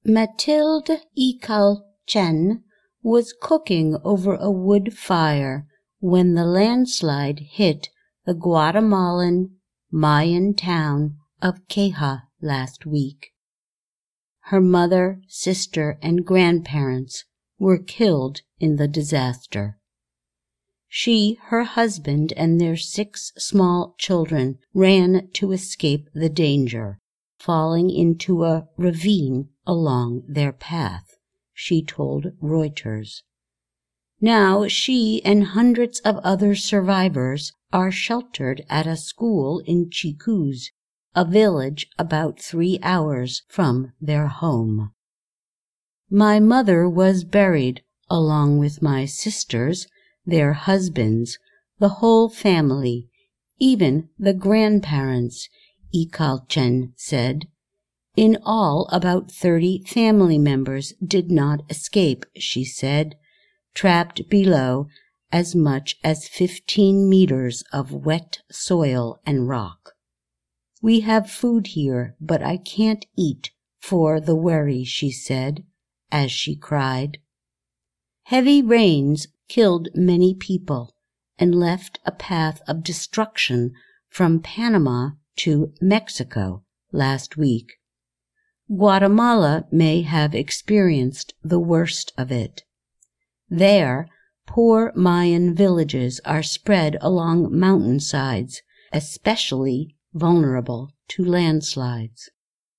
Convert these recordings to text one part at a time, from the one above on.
Mathilde Ikal Chen was cooking over a wood fire when the landslide hit the Guatemalan Mayan town of Queja last week. Her mother, sister, and grandparents were killed in the disaster. She, her husband, and their 6 small children ran to escape the danger, falling into a ravine along their path, she told Reuters. Now she and hundreds of other survivors are sheltered at a school in Chicuz, a village about 3 hours from their home. My mother was buried along with my sisters, their husbands, the whole family, even the grandparents, Ikal Chen said. In all, about 30 family members did not escape, she said, trapped below as much as 15 meters of wet soil and rock. We have food here, but I can't eat for the worry, she said, as she cried. Heavy rains killed many people and left a path of destruction from Panama to Mexico last week. Guatemala may have experienced the worst of it. There, poor Mayan villages are spread along mountainsides, especially vulnerable to landslides.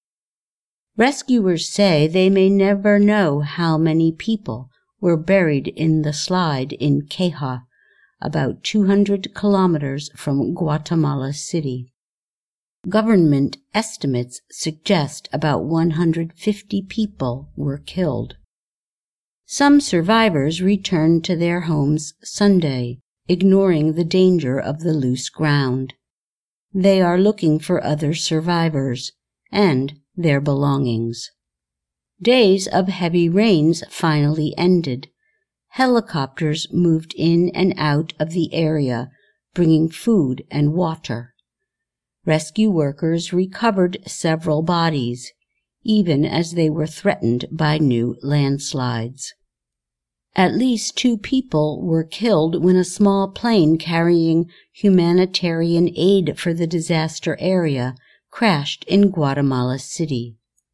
Rescuers say they may never know how many people were buried in the slide in Queja, about 200 kilometers from Guatemala City. Government estimates suggest about 150 people were killed. Some survivors returned to their homes Sunday, ignoring the danger of the loose ground. They are looking for other survivors and their belongings. Days of heavy rains finally ended. Helicopters moved in and out of the area, bringing food and water. Rescue workers recovered several bodies, even as they were threatened by new landslides. At least 2 people were killed when a small plane carrying humanitarian aid for the disaster area crashed in Guatemala City.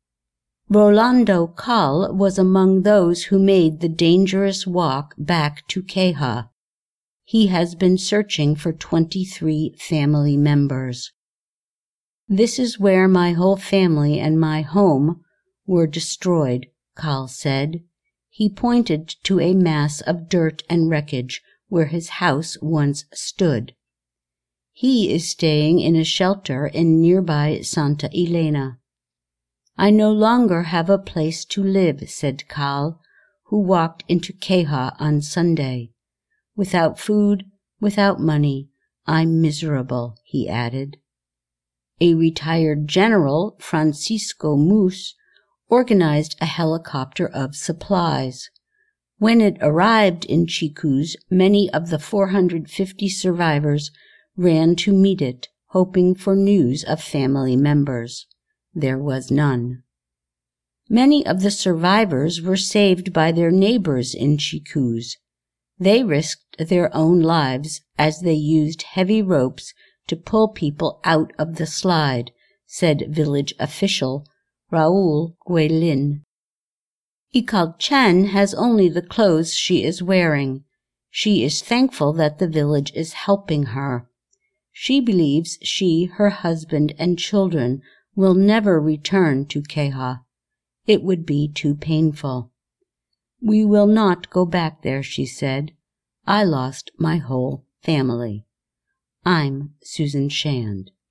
Rolando Cal was among those who made the dangerous walk back to Queja. He has been searching for 23 family members. This is where my whole family and my home were destroyed, Cal said. He pointed to a mass of dirt and wreckage where his house once stood. He is staying in a shelter in nearby Santa Elena. I no longer have a place to live, said Cal, who walked into Queja on Sunday. Without food, without money, I'm miserable, he added. A retired general, Francisco Mus, organized a helicopter of supplies. When it arrived in Chicuz, many of the 450 survivors ran to meet it, hoping for news of family members. There was none. Many of the survivors were saved by their neighbors in Chicuz. They risked their own lives as they used heavy ropes to pull people out of the slide, said village official Raul Guilin. Ikal Chen has only the clothes she is wearing. She is thankful that the village is helping her. She believes she, her husband, and children will never return to Queja. It would be too painful. We will not go back there, she said. I lost my whole family. I'm Susan Shand.